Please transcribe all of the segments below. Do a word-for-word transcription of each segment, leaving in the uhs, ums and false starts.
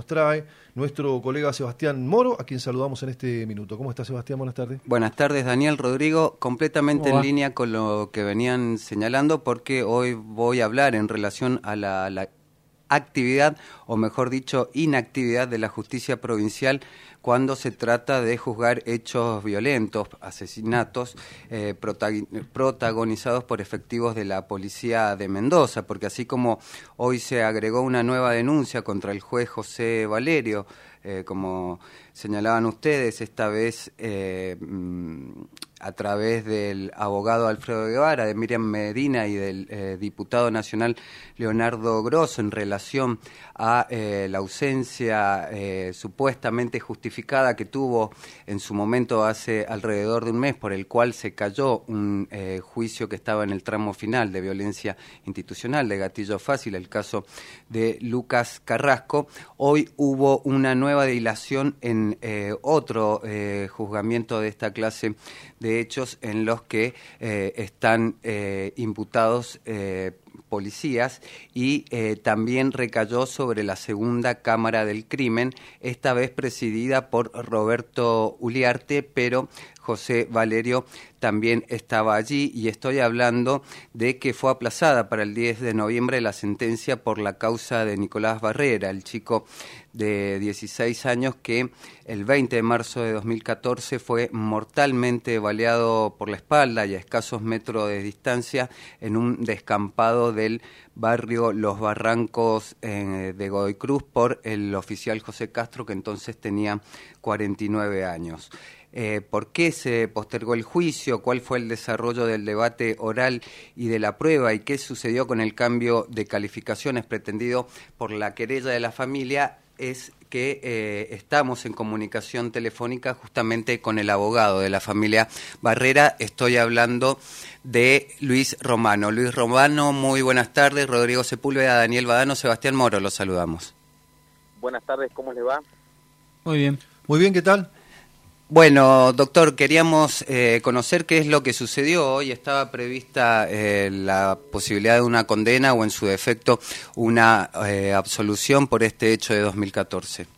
trae nuestro colega Sebastián Moro, a quien saludamos en este minuto. ¿Cómo está, Sebastián? Buenas tardes. Buenas tardes, Daniel, Rodrigo, completamente en línea con lo que venían señalando, porque hoy voy a hablar en relación a la, la actividad, o mejor dicho, inactividad de la justicia provincial cuando se trata de juzgar hechos violentos, asesinatos eh, protagonizados por efectivos de la policía de Mendoza, porque así como hoy se agregó una nueva denuncia contra el juez José Valerio, eh, como señalaban ustedes, esta vez eh, a través del abogado Alfredo Guevara, de Miriam Medina y del eh, diputado nacional Leonardo Grosso en relación a eh, la ausencia eh, supuestamente justificada que tuvo en su momento hace alrededor de un mes, por el cual se cayó un eh, juicio que estaba en el tramo final de violencia institucional, de gatillo fácil, el caso de Lucas Carrasco. Hoy hubo una nueva dilación en eh, otro eh, juzgamiento de esta clase de hechos en los que eh, están eh, imputados eh, policías y eh, también recayó sobre la segunda Cámara del Crimen, esta vez presidida por Roberto Uliarte, pero José Valerio también estaba allí, y estoy hablando de que fue aplazada para el diez de noviembre la sentencia por la causa de Nicolás Barrera, el chico de dieciséis años que el veinte de marzo de dos mil catorce fue mortalmente baleado por la espalda y a escasos metros de distancia en un descampado del barrio Los Barrancos eh, de Godoy Cruz por el oficial José Castro, que entonces tenía cuarenta y nueve años. Eh, ¿Por qué se postergó el juicio? ¿Cuál fue el desarrollo del debate oral y de la prueba? ¿Y qué sucedió con el cambio de calificaciones pretendido por la querella de la familia? Es que eh, estamos en comunicación telefónica justamente con el abogado de la familia Barrera. Estoy hablando de Luis Romano. Luis Romano, muy buenas tardes. Rodrigo Sepúlveda, Daniel Badano, Sebastián Moro, los saludamos. Buenas tardes, ¿cómo les va? Muy bien. Muy bien, ¿qué tal? Bueno, doctor, queríamos eh, conocer qué es lo que sucedió. Hoy estaba prevista eh, la posibilidad de una condena o, en su defecto, una eh, absolución por este hecho de dos mil catorce.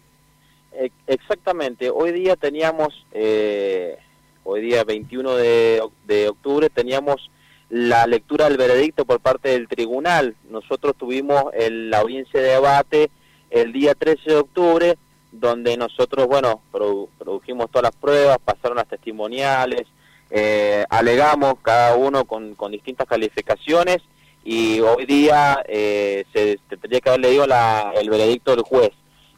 Exactamente. Hoy día teníamos, eh, hoy día veintiuno de octubre, teníamos la lectura del veredicto por parte del tribunal. Nosotros tuvimos el, la audiencia de debate el día trece de octubre, donde nosotros, bueno, produ produjimos todas las pruebas, pasaron las testimoniales, eh, alegamos cada uno con, con distintas calificaciones, y hoy día eh, se, se tendría que haber leído la, el veredicto del juez.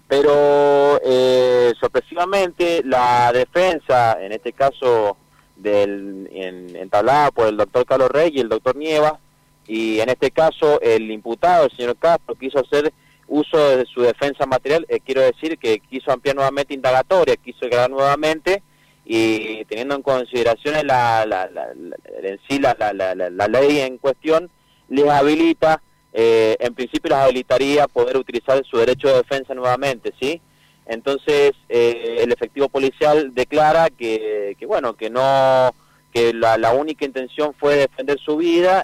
Pero eh, sorpresivamente la defensa, en este caso del, en, entablada por el doctor Carlos Rey y el doctor Nieva, y en este caso el imputado, el señor Castro, quiso hacer uso de su defensa material, eh, quiero decir que quiso ampliar nuevamente indagatoria, quiso grabar nuevamente, y teniendo en consideración la, la, la, la, en sí la, la, la, la, la ley en cuestión, les habilita, eh, en principio les habilitaría poder utilizar su derecho de defensa nuevamente, ¿sí? Entonces eh, el efectivo policial declara que, que bueno, que no, que la, la única intención fue defender su vida,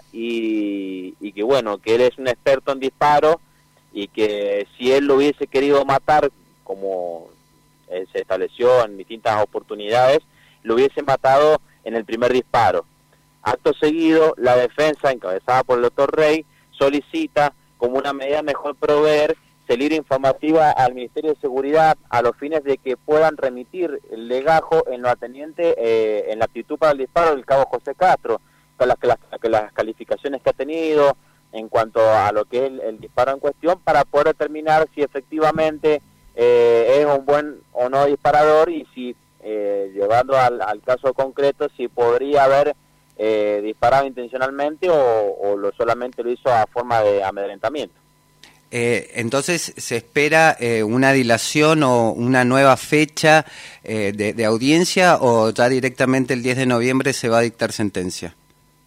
y, y que bueno, que él es un experto en disparo, y que si él lo hubiese querido matar, como eh, se estableció en distintas oportunidades, lo hubiese matado en el primer disparo. Acto seguido, la defensa, encabezada por el doctor Rey, solicita, como una medida mejor proveer, salida informativa al Ministerio de Seguridad a los fines de que puedan remitir el legajo en lo atendiente eh, en la aptitud para el disparo del cabo José Castro, con las, las, las calificaciones que ha tenido en cuanto a lo que es el, el disparo en cuestión, para poder determinar si efectivamente eh, es un buen o no disparador, y si, eh, llevando al, al caso concreto, si podría haber eh, disparado intencionalmente o, o lo solamente lo hizo a forma de amedrentamiento. Eh, entonces, ¿se espera eh, una dilación o una nueva fecha eh, de, de audiencia, o ya directamente el diez de noviembre se va a dictar sentencia?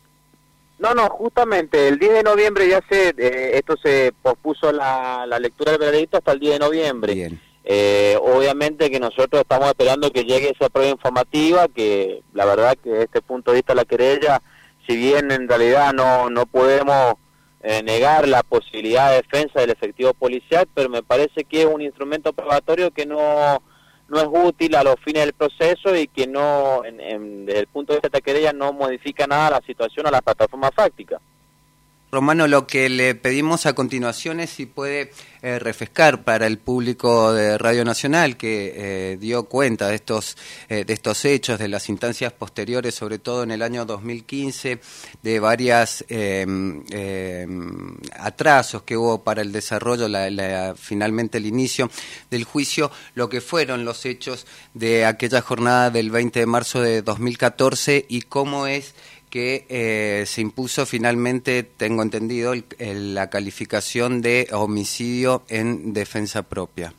No, no, justamente el diez de noviembre ya se, eh, esto se pospuso la, la lectura del veredicto hasta el diez de noviembre. Bien. Eh, obviamente que nosotros estamos esperando que llegue esa prueba informativa, que la verdad que desde este punto de vista de la querella, si bien en realidad no, no podemos eh, negar la posibilidad de defensa del efectivo policial, pero me parece que es un instrumento probatorio que no, no es útil a los fines del proceso y que no, en, en, desde el punto de vista de esta querella, no modifica nada la situación o la plataforma fáctica. Romano, lo que le pedimos a continuación es si puede eh, refrescar para el público de Radio Nacional que eh, dio cuenta de estos eh, de estos hechos, de las instancias posteriores, sobre todo en el año dos mil quince, de varias eh, eh, atrasos que hubo para el desarrollo, la, la, finalmente el inicio del juicio, lo que fueron los hechos de aquella jornada del veinte de marzo de dos mil catorce y cómo es que eh, se impuso finalmente, tengo entendido, el, el, la calificación de homicidio en defensa propia.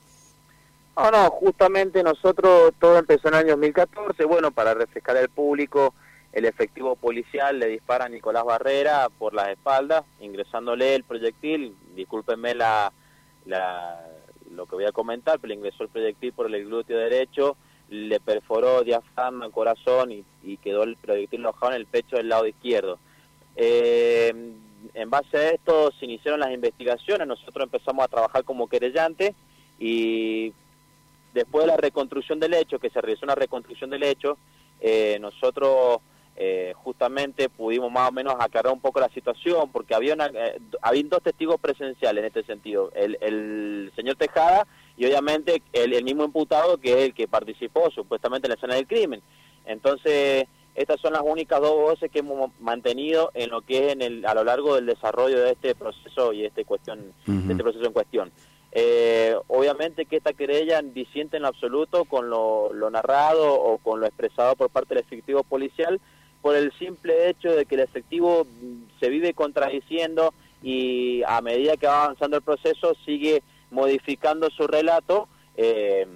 No, no, justamente nosotros, todo empezó en el año dos mil catorce, bueno, para refrescar al público, el efectivo policial le dispara a Nicolás Barrera por las espaldas, ingresándole el proyectil, discúlpenme la, la, lo que voy a comentar, pero le ingresó el proyectil por el glúteo derecho, le perforó diafragma, corazón y, y quedó el proyectil alojado en el pecho del lado izquierdo. Eh, en base a esto se iniciaron las investigaciones, nosotros empezamos a trabajar como querellante y después de la reconstrucción del hecho, que se realizó una reconstrucción del hecho, eh, nosotros eh, justamente pudimos más o menos aclarar un poco la situación, porque había, una, eh, había dos testigos presenciales en este sentido, el, el señor Tejada y obviamente el, el mismo imputado que es el que participó supuestamente en la escena del crimen. Entonces, estas son las únicas dos voces que hemos mantenido en lo que es en el, a lo largo del desarrollo de este proceso y este cuestión, uh-huh. de este proceso en cuestión. Eh, obviamente que esta querella disiente en lo absoluto con lo, lo narrado o con lo expresado por parte del efectivo policial, por el simple hecho de que el efectivo se vive contradiciendo y a medida que va avanzando el proceso sigue modificando su relato eh,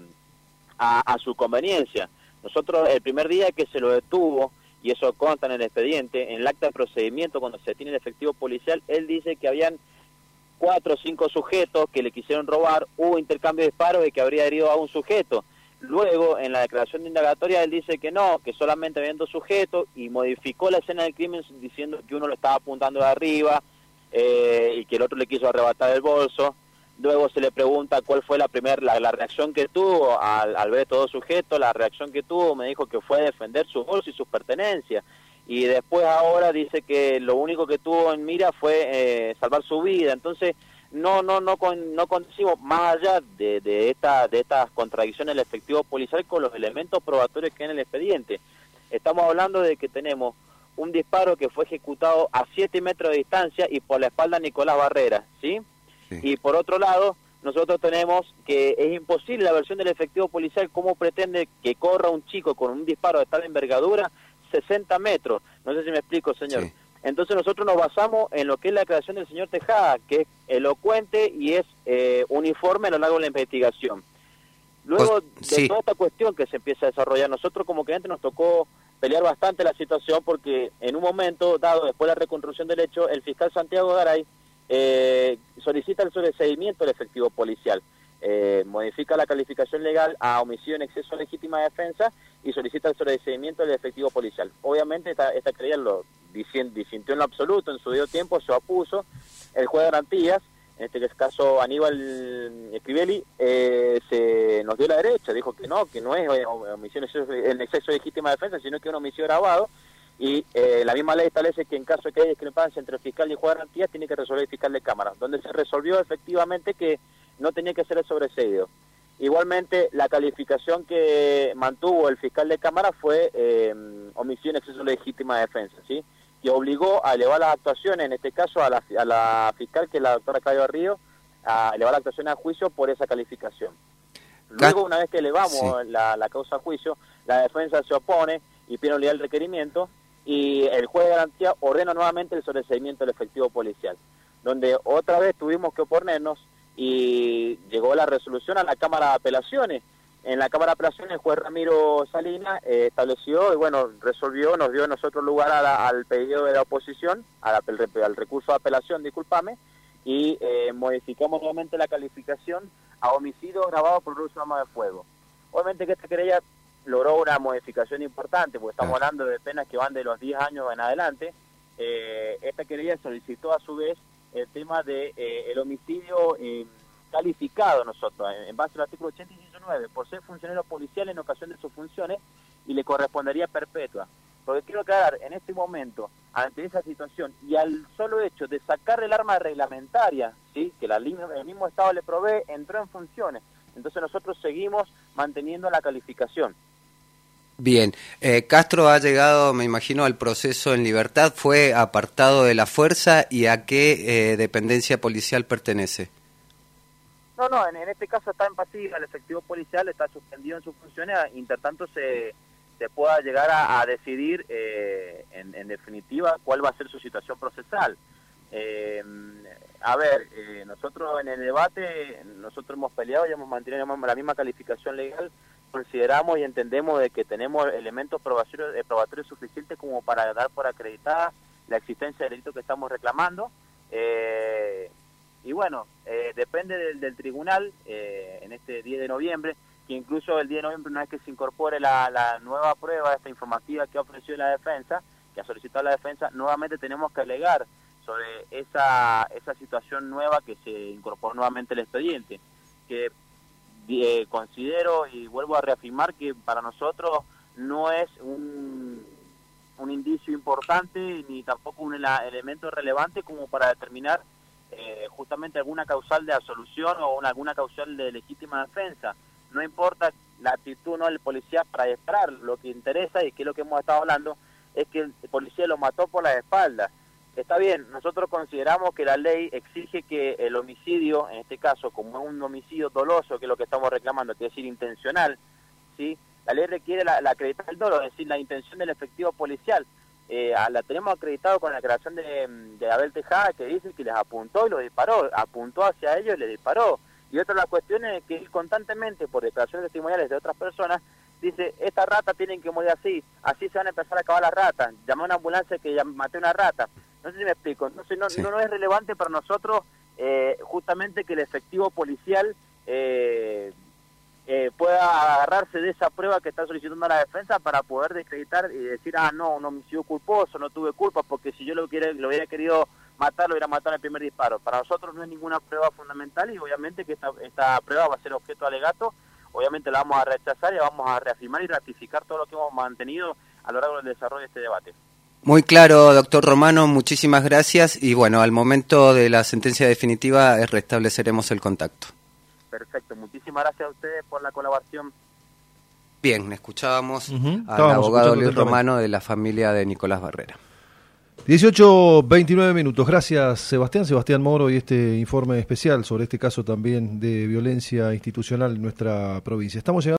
a, a su conveniencia. Nosotros el primer día que se lo detuvo, y eso consta en el expediente, en el acta de procedimiento cuando se tiene el efectivo policial, él dice que habían cuatro o cinco sujetos que le quisieron robar, hubo intercambio de disparos y que habría herido a un sujeto. Luego, en la declaración de indagatoria, él dice que no, que solamente habían dos sujetos y modificó la escena del crimen diciendo que uno lo estaba apuntando de arriba eh, y que el otro le quiso arrebatar el bolso. Luego se le pregunta cuál fue la primera la, la reacción que tuvo al, al ver estos dos sujetos. La reacción que tuvo me dijo que fue defender su bolso y sus pertenencias. Y después ahora dice que lo único que tuvo en mira fue eh, salvar su vida. Entonces, no no no con, no condecimos más allá de, de esta de estas contradicciones del efectivo policial con los elementos probatorios que hay en el expediente. Estamos hablando de que tenemos un disparo que fue ejecutado a siete metros de distancia y por la espalda de Nicolás Barrera, ¿sí? Sí. Y por otro lado, nosotros tenemos que es imposible la versión del efectivo policial cómo pretende que corra un chico con un disparo de tal envergadura sesenta metros. No sé si me explico, señor. Sí. Entonces nosotros nos basamos en lo que es la declaración del señor Tejada, que es elocuente y es eh, uniforme a lo largo de la investigación. Luego pues, de sí. toda esta cuestión que se empieza a desarrollar, nosotros como cliente nos tocó pelear bastante la situación porque en un momento dado, después de la reconstrucción del hecho, el fiscal Santiago Garay eh, solicita el sobreseimiento del efectivo policial. Eh, modifica la calificación legal a homicidio en exceso de legítima defensa y solicita el sobreseimiento del efectivo policial. Obviamente esta, esta querella lo disintió en lo absoluto, en su debido tiempo se opuso. El juez de garantías, en este caso Aníbal Escribelli, eh, se nos dio la derecha, dijo que no, que no es homicidio en exceso de legítima defensa, sino que es un homicidio agravado, y eh, la misma ley establece que en caso de que haya discrepancia entre el fiscal y el juez de garantías, tiene que resolver el fiscal de cámara, donde se resolvió efectivamente que no tenía que ser el sobreseído. Igualmente, la calificación que mantuvo el fiscal de cámara fue eh, homicidio en exceso de legítima defensa, ¿sí? Que obligó a elevar las actuaciones, en este caso a la, a la fiscal, que es la doctora Claudia Río, a elevar las actuaciones a juicio por esa calificación. Luego, una vez que elevamos sí. la, la causa a juicio, la defensa se opone y pide unidad el requerimiento, y el juez de garantía ordena nuevamente el sobreseimiento del efectivo policial, donde otra vez tuvimos que oponernos y llegó la resolución a la Cámara de Apelaciones. En la Cámara de Apelaciones el juez Ramiro Salinas eh, estableció y bueno, resolvió, nos dio a nosotros lugar a la, al pedido de la oposición, a la, al, al recurso de apelación, discúlpame, y eh, modificamos nuevamente la calificación a homicidio agravado por uso de arma de fuego. Obviamente que esta querella logró una modificación importante, porque estamos hablando de penas que van de los diez años en adelante. eh, esta querella solicitó a su vez el tema de eh, el homicidio eh, calificado nosotros, en, en base al artículo ochenta y nueve, por ser funcionario policial en ocasión de sus funciones, y le correspondería perpetua. Porque quiero aclarar, en este momento, ante esa situación, y al solo hecho de sacar el arma reglamentaria, ¿sí?, que la, el mismo Estado le provee, entró en funciones. Entonces nosotros seguimos manteniendo la calificación. Bien, eh, Castro ha llegado, me imagino, al proceso en libertad, fue apartado de la fuerza, ¿y a qué eh, dependencia policial pertenece? No, no, en, en este caso está en pasiva, el efectivo policial está suspendido en sus funciones, intertanto se, se pueda llegar a, a decidir, eh, en, en definitiva, cuál va a ser su situación procesal. Eh, a ver, eh, nosotros en el debate, nosotros hemos peleado y hemos mantenido la misma calificación legal. Consideramos y entendemos de que tenemos elementos probatorios, eh, probatorios suficientes como para dar por acreditada la existencia del delito que estamos reclamando. Eh, y bueno, eh, depende del, del tribunal eh, en este diez de noviembre, que incluso el diez de noviembre, una vez que se incorpore la, la nueva prueba, esta informativa que ha ofrecido la defensa, que ha solicitado la defensa, nuevamente tenemos que alegar sobre esa, esa situación nueva que se incorporó nuevamente el expediente, que eh, considero y vuelvo a reafirmar que para nosotros no es un, un indicio importante ni tampoco un la, elemento relevante como para determinar eh, justamente alguna causal de absolución o una, alguna causal de legítima defensa. No importa la actitud no del policía para disparar, lo que interesa y que es lo que hemos estado hablando es que el policía lo mató por la espalda. Está bien, nosotros consideramos que la ley exige que el homicidio, en este caso, como es un homicidio doloso, que es lo que estamos reclamando, que es decir, intencional, ¿sí? La ley requiere la, la acreditar el dolo, es decir, la intención del efectivo policial. Eh, la tenemos acreditado con la creación de, de Abel Tejada, que dice que les apuntó y los disparó, apuntó hacia ellos y les disparó. Y otra de las cuestiones es que él constantemente, por declaraciones testimoniales de otras personas, dice, esta rata tienen que morir así, así se van a empezar a acabar las ratas, llamé a una ambulancia que ya maté una rata. No sé si me explico, entonces no, sí. no, no es relevante para nosotros eh, justamente que el efectivo policial eh, eh, pueda agarrarse de esa prueba que está solicitando la defensa para poder desacreditar y decir, ah, no, un homicidio culposo, no tuve culpa, porque si yo lo, quiere, lo hubiera querido matar, lo hubiera matado en el primer disparo. Para nosotros no es ninguna prueba fundamental y obviamente que esta, esta prueba va a ser objeto de alegato, obviamente la vamos a rechazar y vamos a reafirmar y ratificar todo lo que hemos mantenido a lo largo del desarrollo de este debate. Muy claro, doctor Romano, muchísimas gracias y bueno, al momento de la sentencia definitiva eh, restableceremos el contacto. Perfecto, muchísimas gracias a ustedes por la colaboración. Bien, escuchábamos uh-huh. al Estábamos abogado Luis Romano de la familia de Nicolás Barrera. dieciocho veintinueve minutos, gracias Sebastián, Sebastián Moro y este informe especial sobre este caso también de violencia institucional en nuestra provincia. Estamos llegando